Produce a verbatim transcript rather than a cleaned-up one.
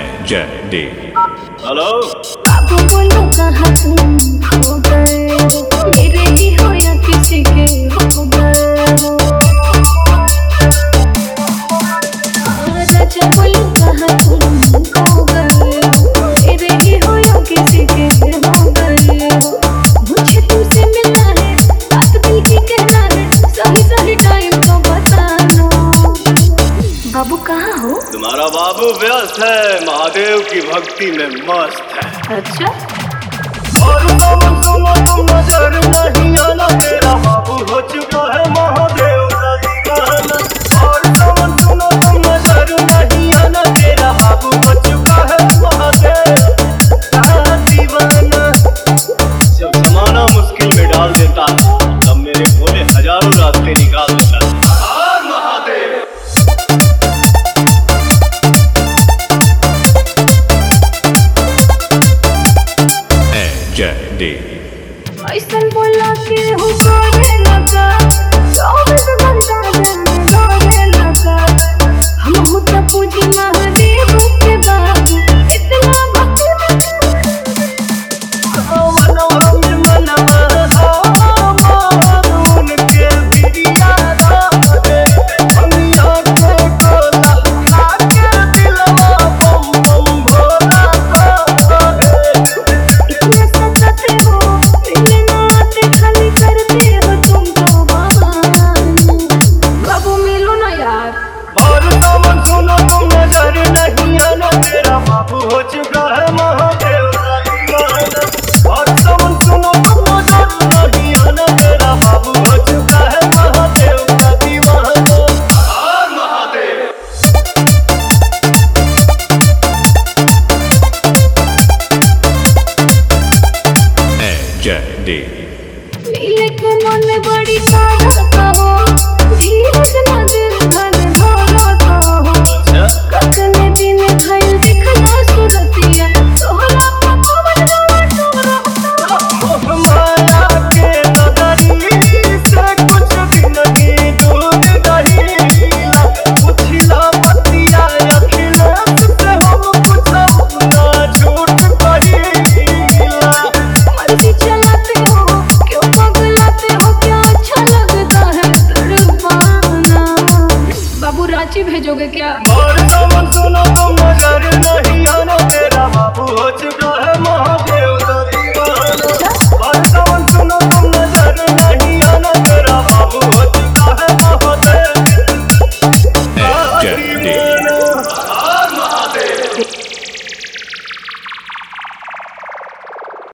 जय दे। हेलो बाबू बोलो कहाँ तुम खो गए, मेरे ही हो या किसी के हो गए। राजा बोलो कहाँ तुम खो गए, मेरे ही हो या किसी के हो गए। मुझे तुमसे मिलना है, बात दिल की कहना है, सही सही टाइम तो बताना। बाबू कहाँ हो? तुम्हारा बाबू व्यस्त है, महादेव की भक्ति में मस्त है। अच्छा और तुम सुनो तुम नजर नहीं आना, मेरा बाबू हो चुका है महादेव का दीवाना। और तुम सुनो तुम नजर नहीं आना, मेरा बाबू हो चुका है महादेव का दीवाना। जब जमाना मुश्किल में डाल देता है, तब मेरे भोले हजारों रास्ते निकाल देता है। हर महादेव। जय दे। ऐसा बोला कि हो करे लगा, चौबीस घंटा दिन रोने लगा। हम हो तो पूजी महादेव के बाबू, इतना भक्ति मनवा में मनवा हो मारून के बिरिया राधे। अमिया के गोला खा के दिलवा बम बम भोला राधे। इतने सताते हो, मिलने ना आते, खाली करते हो तुम तो बहाने। बाबू मिलो ना यार। और तुम सुनो तुम नजर नहीं आना, मेरा बाबू हो चुका है महादेव का दीवाना। और तुम सुनो तुम नजर नहीं आना, मेरा बाबू हो चुका है महादेव का दीवाना। हर महादेव। जय दे। मिले के मन बड़ी सारी